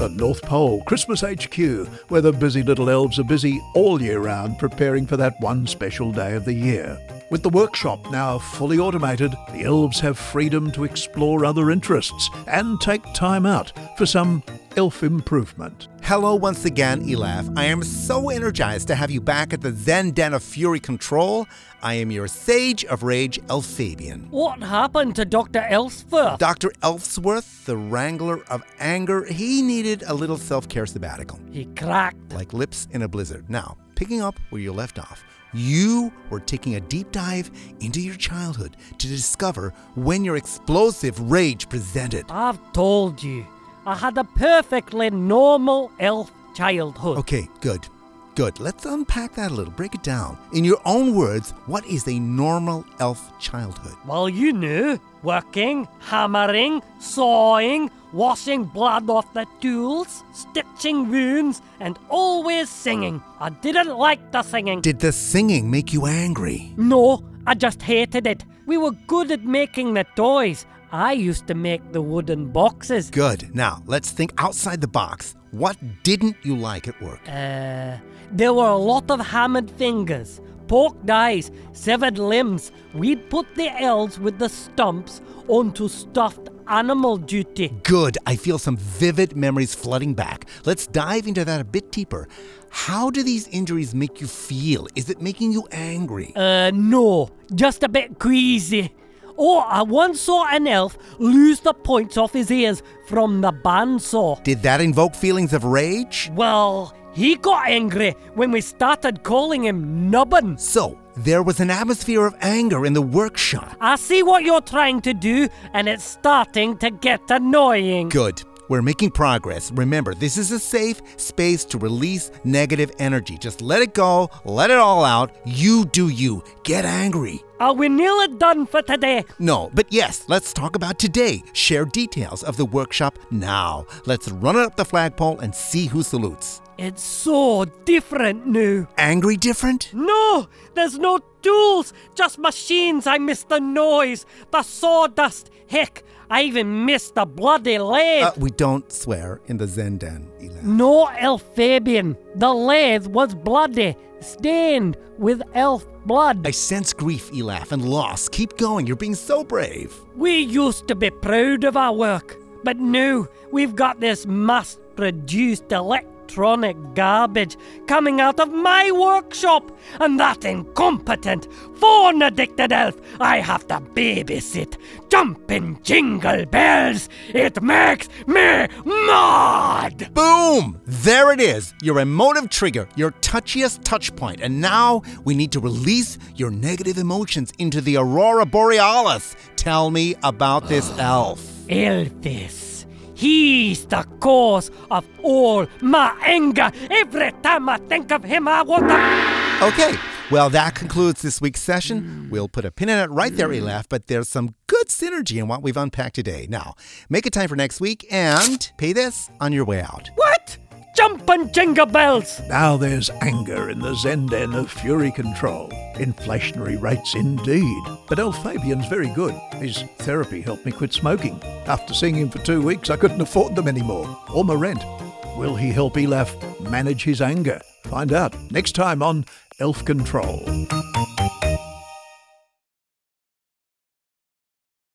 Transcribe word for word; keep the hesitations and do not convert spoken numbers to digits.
the North Pole Christmas H Q, where the busy little elves are busy all year round preparing for that one special day of the year. With the workshop now fully automated, the elves have freedom to explore other interests and take time out for some elf improvement. Hello once again, Elaf. I am so energized to have you back at the Zen Den of Fury Control. I am your Sage of Rage, Elphabian. What happened to Doctor Elfsworth? Doctor Elfsworth, the Wrangler of Anger, he needed a little self-care sabbatical. He cracked. Like lips in a blizzard. Now, picking up where you left off, you were taking a deep dive into your childhood to discover when your explosive rage presented. I've told you, I had a perfectly normal elf childhood. Okay, good. Good. Let's unpack that a little. Break it down. In your own words, what is a normal elf childhood? Well, you knew. Working, hammering, sawing, washing blood off the tools, stitching wounds, and always singing. I didn't like the singing. Did the singing make you angry? No, I just hated it. We were good at making the toys. I used to make the wooden boxes. Good. Now, let's think outside the box. What didn't you like at work? Uh, there were a lot of hammered fingers, poked eyes, severed limbs. We'd put the elves with the stumps onto stuffed animal duty. Good. I feel some vivid memories flooding back. Let's dive into that a bit deeper. How do these injuries make you feel? Is it making you angry? Uh, no, just a bit queasy. Oh, I once saw an elf lose the points off his ears from the bandsaw. Did that invoke feelings of rage? Well, he got angry when we started calling him Nubbin. So, there was an atmosphere of anger in the workshop. I see what you're trying to do, and it's starting to get annoying. Good. We're making progress. Remember, this is a safe space to release negative energy. Just let it go, let it all out. You do you. Get angry. Are we nearly done for today? No, but yes, let's talk about today. Share details of the workshop now. Let's run it up the flagpole and see who salutes. It's so different now. Angry different? No, there's no tools, just machines. I miss the noise, the sawdust. Heck, I even miss the bloody lathe. Uh, we don't swear in the Zen Den, Elaf. No, Elphabian. The lathe was bloody, stained with elf blood. I sense grief, Elaf, and loss. Keep going. You're being so brave. We used to be proud of our work, but now we've got this mass-produced electronic garbage coming out of my workshop, and that incompetent, phone-addicted elf I have to babysit. Jumping jingle bells, it makes me mad! Boom! There it is, your emotive trigger, your touchiest touch point. And now we need to release your negative emotions into the Aurora Borealis. Tell me about this elf. Elvis. He's the cause of all my anger. Every time I think of him, I want to... Okay, well, that concludes this week's session. We'll put a pin in it right there, Elaf, but there's some good synergy in what we've unpacked today. Now, make it time for next week and pay this on your way out. What? Jumpin' jingle bells! Now there's anger in the Zen Den of Fury Control. Inflationary rates indeed. But Elphabian's very good. His therapy helped me quit smoking. After seeing him for two weeks, I couldn't afford them anymore. Or my rent. Will he help Elaf manage his anger? Find out next time on Elf Control.